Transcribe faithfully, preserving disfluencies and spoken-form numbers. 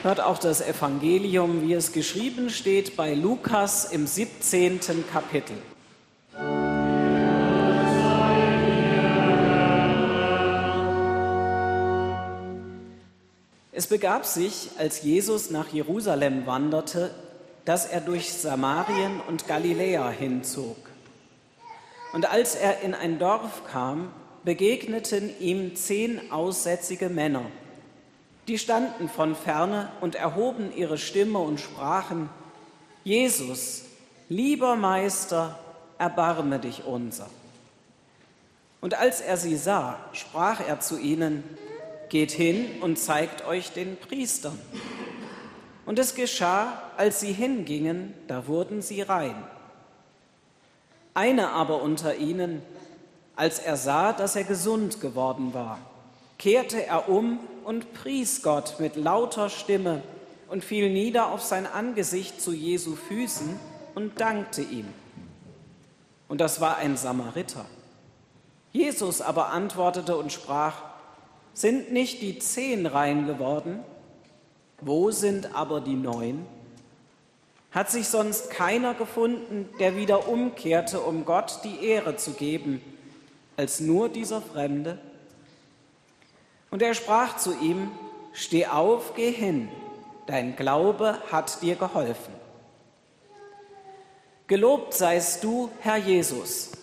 Hört auch das Evangelium, wie es geschrieben steht, bei Lukas im siebzehnten Kapitel. Es begab sich, als Jesus nach Jerusalem wanderte, dass er durch Samarien und Galiläa hinzog. Und als er in ein Dorf kam, begegneten ihm zehn aussätzige Männer. Die standen von ferne und erhoben ihre Stimme und sprachen: Jesus, lieber Meister, erbarme dich unser. Und als er sie sah, sprach er zu ihnen: Geht hin und zeigt euch den Priestern. Und es geschah, als sie hingingen, da wurden sie rein. Einer aber unter ihnen, als er sah, dass er gesund geworden war, kehrte er um und pries Gott mit lauter Stimme und fiel nieder auf sein Angesicht zu Jesu Füßen und dankte ihm. Und das war ein Samariter. Jesus aber antwortete und sprach: Sind nicht die zehn rein geworden? Wo sind aber die neun? Hat sich sonst keiner gefunden, der wieder umkehrte, um Gott die Ehre zu geben, als nur dieser Fremde? Und er sprach zu ihm: Steh auf, geh hin, dein Glaube hat dir geholfen. Gelobt seist du, Herr Jesus.